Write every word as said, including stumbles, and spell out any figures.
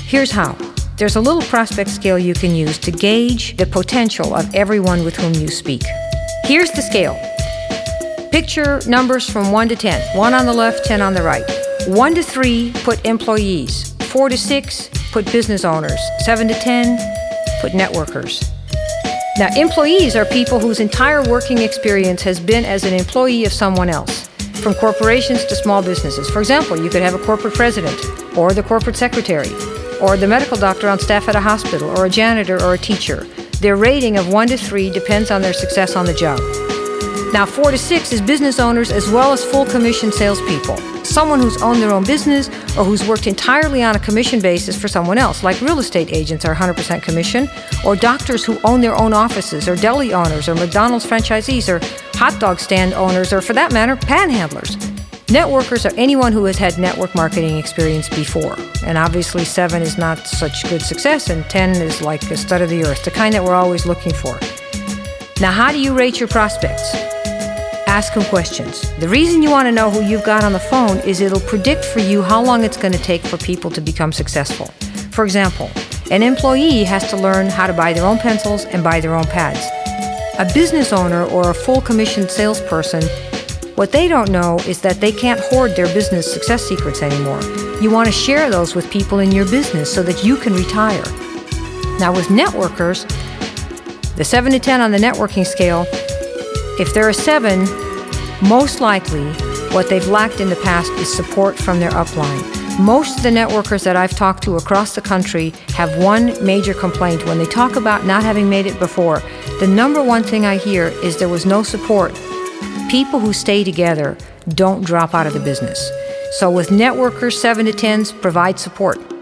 Here's how. There's a little prospect scale you can use to gauge the potential of everyone with whom you speak. Here's the scale. Picture numbers from one to ten. one on the left, ten on the right. one to three, put employees. four to six, put business owners. seven to ten, put networkers. Now, employees are people whose entire working experience has been as an employee of someone else, from corporations to small businesses. For example, you could have a corporate president, or the corporate secretary, or the medical doctor on staff at a hospital, or a janitor or a teacher. Their rating of one to three depends on their success on the job. Now, four to six is business owners as well as full commission salespeople. Someone who's owned their own business or who's worked entirely on a commission basis for someone else, like real estate agents are one hundred percent commission, or doctors who own their own offices, or deli owners, or McDonald's franchisees, or hot dog stand owners, or for that matter, panhandlers. Networkers are anyone who has had network marketing experience before. And obviously seven is not such good success, and ten is like a stud of the earth, the kind that we're always looking for. Now, how do you rate your prospects? Ask them questions. The reason you want to know who you've got on the phone is it'll predict for you how long it's going to take for people to become successful. For example, an employee has to learn how to buy their own pencils and buy their own pads. A business owner or a full commissioned salesperson, what they don't know is that they can't hoard their business success secrets anymore. You want to share those with people in your business so that you can retire. Now, with networkers, the seven to ten on the networking scale, if they're a seven, most likely what they've lacked in the past is support from their upline. Most of the networkers that I've talked to across the country have one major complaint. When they talk about not having made it before, the number one thing I hear is there was no support. People who stay together don't drop out of the business. So with networkers, seven to tens, provide support.